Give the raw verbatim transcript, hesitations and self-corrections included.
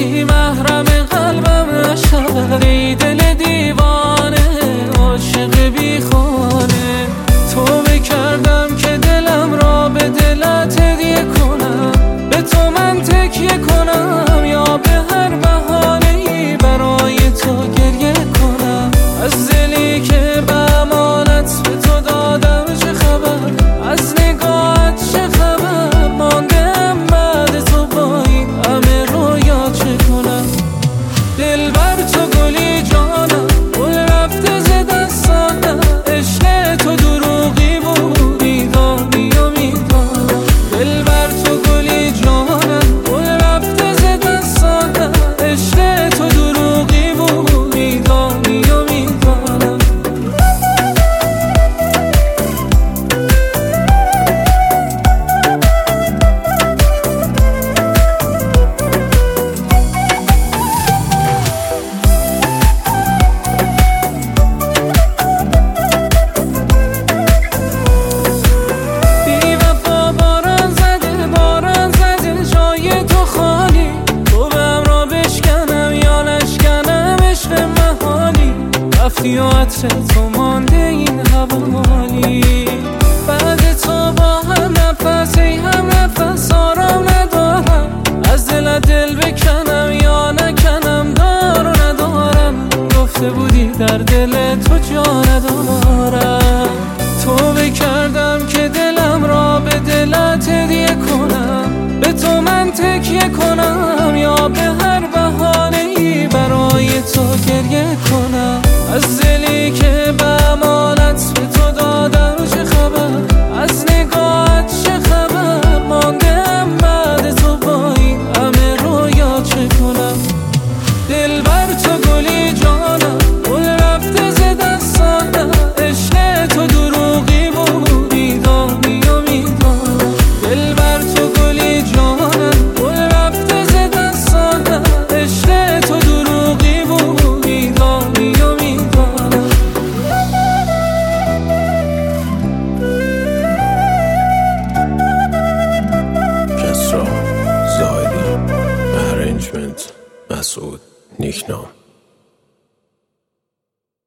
کسی محرم قلبم نشود، ای دل دیوانه عاشق بی خانه. تو بکردم که دلم را به دلت هدیه کنم، به تو من تکیه کنم یا به هر بهانه‌ای برای تو گریه کنم. از دلی که به امانت به تو دادم چه خبر، از نگاهت چه خبر، ماندم بعد تو با این همه رویا چه کنم. دل بر تو گلی جانم، گل رفته ز دستانم، عشق تو دروغی بود میدانی و میدانم. دل بر تو گلی جانم، گل رفته ز دستانم، عشق تو دروغی بود میدانی و میدانم. رفتی و عطر تو مانده این حوالی، بعد تو با هم نفس ای هم نفس آرام ندارم. از دل دل بکنم یا نکنم دار و ندارم، گفته بودی در دل تو جا ندارم. تو بکردم که دلم را به دلت هدیه کنم، به تو من تکیه کنم یا به هر